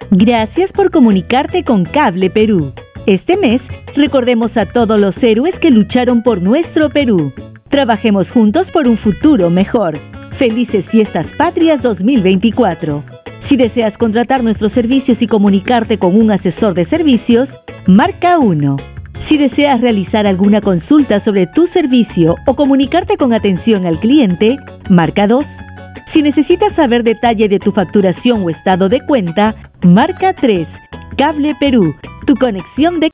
Gracias por comunicarte con Cable Perú. Este mes, recordemos a todos los héroes que lucharon por nuestro Perú. Trabajemos juntos por un futuro mejor. Felices Fiestas Patrias 2024. Si deseas contratar nuestros servicios y comunicarte con un asesor de servicios, marca 1. Si deseas realizar alguna consulta sobre tu servicio o comunicarte con atención al cliente, marca 2. Si necesitas saber detalle de tu facturación o estado de cuenta, marca 3. Cable Perú, tu conexión de...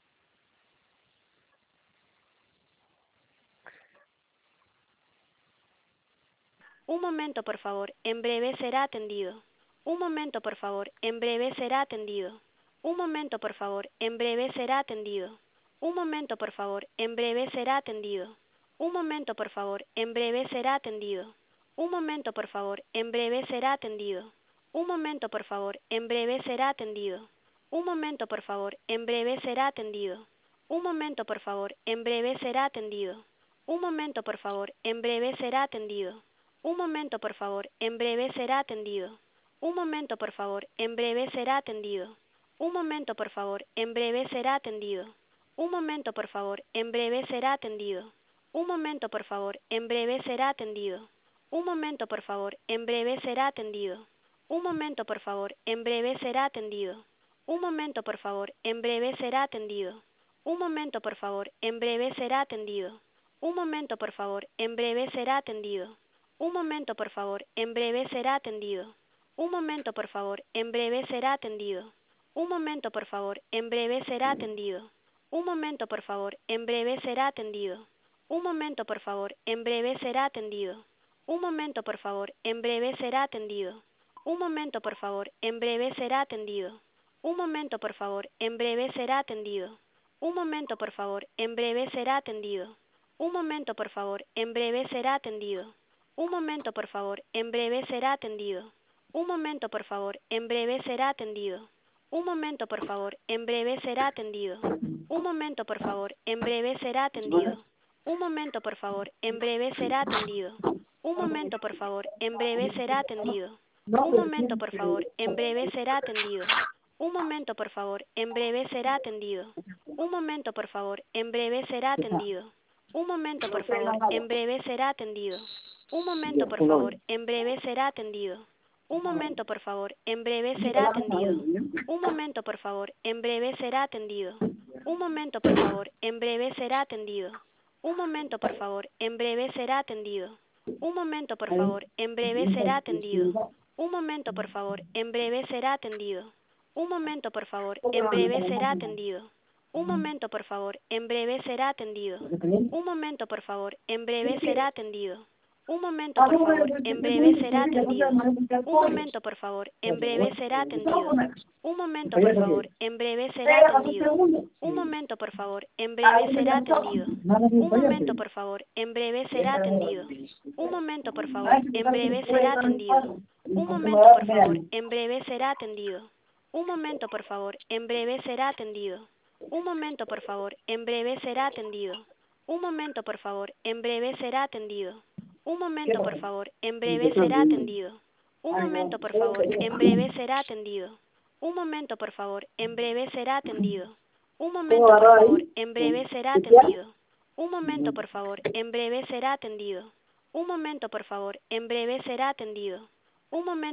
Un momento, por favor, en breve será atendido. Un momento, por favor, en breve será atendido. Un momento, por favor, en breve será atendido. Un momento, por favor, en breve será atendido. Un momento, por favor, en breve será atendido. Un momento, por favor, en breve será atendido. Un momento, por favor, en breve será atendido. Un momento, por favor, en breve será atendido. Un momento, por favor, en breve será atendido. Un momento, por favor, en breve será atendido. Un momento, por favor, en breve será atendido. Un momento, por favor, en breve será atendido. Un momento, por favor, en breve será atendido. Un momento, por favor, en breve será atendido. Un momento, por favor, en breve será atendido. Un momento, por favor, en breve será atendido. Un momento, por favor, en breve será atendido. Un momento, por favor, en breve será atendido. Un momento, por favor, en breve será atendido. Un momento, por favor, en breve será atendido. Un momento, por favor, en breve será atendido. Un momento, por favor, en breve será atendido. Un momento, por favor, en breve será atendido. Un momento, por favor, en breve será atendido. Un momento, por favor, en breve será atendido. Un momento, por favor, en breve será atendido. Un momento, por favor, en breve será atendido. Un momento, por favor, en breve será atendido. Un momento, por favor, en breve será atendido. Un momento, por favor, en breve será atendido. Un momento, por favor, en breve será atendido. Un momento, por favor, en breve será atendido. Un momento, por favor, en breve será atendido. Un momento, por favor, en breve será atendido. Un momento, por favor, en breve será atendido. Un momento, por favor, en breve será atendido. Un momento, por favor, en breve será atendido. Un momento, por favor, en breve será atendido. Un momento, por favor, en breve será atendido. Un momento, por favor, en breve será atendido. Un momento, por favor, en breve será atendido. Un momento, por favor, en breve será atendido. Un momento, por favor, en breve será atendido. Un momento, por favor, en breve será atendido. Un momento, por favor, en breve será atendido. Un momento, por favor, en breve será atendido. Un momento, por favor, en breve será atendido. Un momento, por favor, en breve será atendido. Un momento, por favor, en breve será atendido. Un momento, por favor, en breve será atendido. Un momento, por favor, en breve será atendido. Un momento, por favor, en breve será atendido. Un momento, por favor, en breve será atendido. Un momento, por favor, en breve será atendido. Un momento, por favor, en breve será atendido. Un momento, por favor, en breve será atendido. Un momento, por favor, en breve será atendido. Un momento, por favor, en breve será atendido. Un momento, por favor, en breve será atendido. Un momento, por favor, en breve será atendido. Un momento, por favor, en breve será atendido. Un momento, por favor, en breve será atendido. Un momento, por favor, en breve será atendido. Un momento, por favor, en breve será atendido. Un momento, por favor, en breve será atendido. Un momento, por favor, en breve será atendido. Un momento.